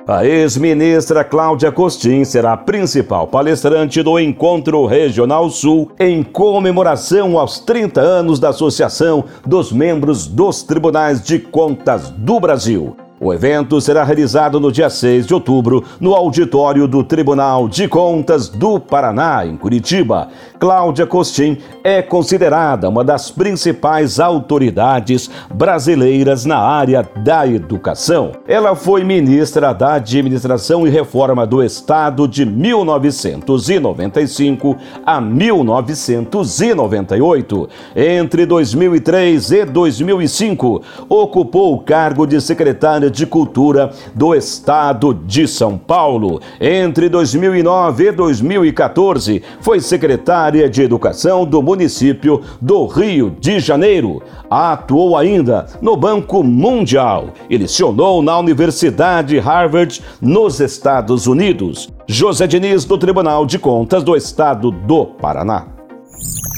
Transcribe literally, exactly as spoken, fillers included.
A ex-ministra Cláudia Costin será a principal palestrante do Encontro Regional Sul em comemoração aos trinta anos da Associação dos Membros dos Tribunais de Contas do Brasil. O evento será realizado no dia seis de outubro, no auditório do Tribunal de Contas do Paraná, em Curitiba. Cláudia Costin é considerada uma das principais autoridades brasileiras na área da educação. Ela foi ministra da Administração e Reforma do Estado de mil novecentos e noventa e cinco a mil novecentos e noventa e oito. Entre dois mil e três e dois mil e cinco, ocupou o cargo de secretária de Cultura do Estado de São Paulo. Entre dois mil e nove e dois mil e quatorze, foi secretária de Educação do município do Rio de Janeiro. Atuou ainda no Banco Mundial e lecionou na Universidade Harvard, nos Estados Unidos. José Diniz, do Tribunal de Contas do Estado do Paraná.